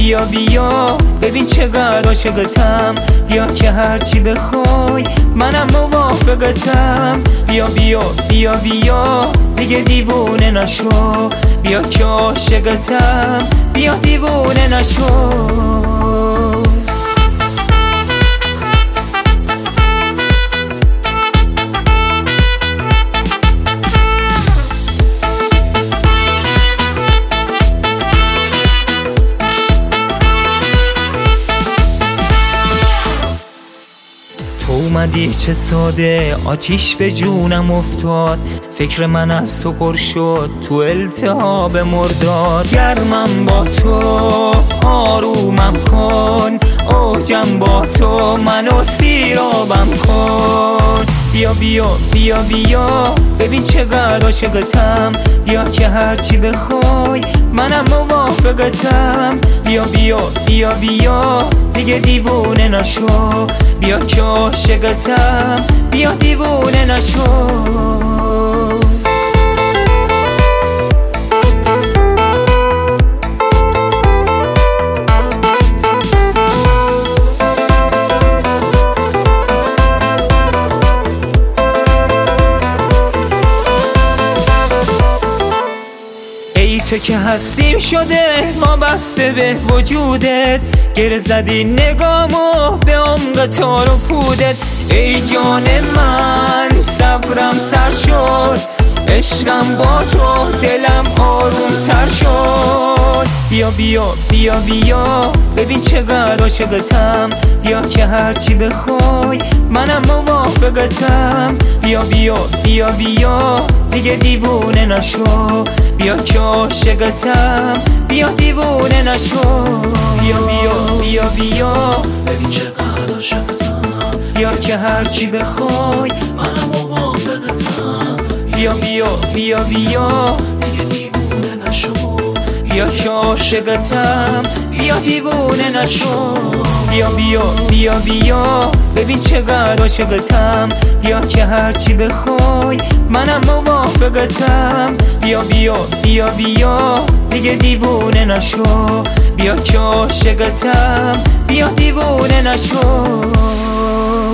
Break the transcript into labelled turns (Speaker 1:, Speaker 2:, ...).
Speaker 1: بیا بیا ببین چقدر عاشقتم، بیا که هرچی بخوای منم موافقتم. بیا بیا بیا بیا دیگه دیوونه نشو، بیا که عاشقتم، بیا دیوونه نشو. تو اومدی چه ساده، آتیش به جونم افتاد، فکر من از تو پر شد تو التهاب مرداد. گرمم با تو آرومم کن، اوجم با تو منو سیرابم کن. بیا بیا بیا بیا ببین چقدر عاشقتم، بیا که هرچی بخوای منم موافقتم. بیا بیا بیا بیا دیگه دیوونه نشو، بیا که عاشقتم، بیا دیوونه نشو. تو که هستیم شده وابسته به وجودت، گره زدی نگامو به عمق تار و پودت. ای جان من صبرم سر شد، عشقم با تو دلم آروم تر شد. بیا بیا بیا بیا ببین چقدر عاشقتم، بیا که هرچی بخوای منم موافقتم. بیا بیا بیا بیا دیگه دیوونه نشو، بیا که عاشقتم، بیا دیوونه نشو. بیا بیا بیا بیا
Speaker 2: ببین چقدر عاشقتم،
Speaker 1: بیا که هرچی بخوای
Speaker 2: منم موافقتم.
Speaker 1: بیا بیا بیا بیا
Speaker 2: دیگه دیوونه نشو،
Speaker 1: بیا که عاشقتم، بیا دیوونه نشو. بیا بیا بیا بیا ببین چقدر عاشقتم، بیا که هرچی بخوای منم موافقتم. بیا بیا بیا بیا دیگه دیوونه نشو، بیا که عاشقتم، بیا دیوونه نشو.